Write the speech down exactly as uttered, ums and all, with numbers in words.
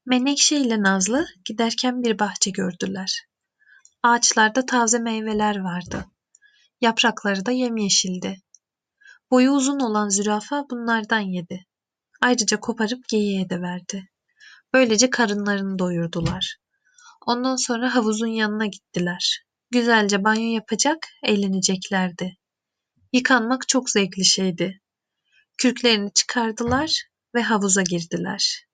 Menekşe ile Nazlı giderken bir bahçe gördüler. Ağaçlarda taze meyveler vardı. Yaprakları da yemyeşildi. Boyu uzun olan zürafa bunlardan yedi. Ayrıca koparıp geyiğe de verdi. Böylece karınlarını doyurdular. Ondan sonra havuzun yanına gittiler. Güzelce banyo yapacak, eğleneceklerdi. Yıkanmak çok zevkli şeydi. Kürklerini çıkardılar ve havuza girdiler.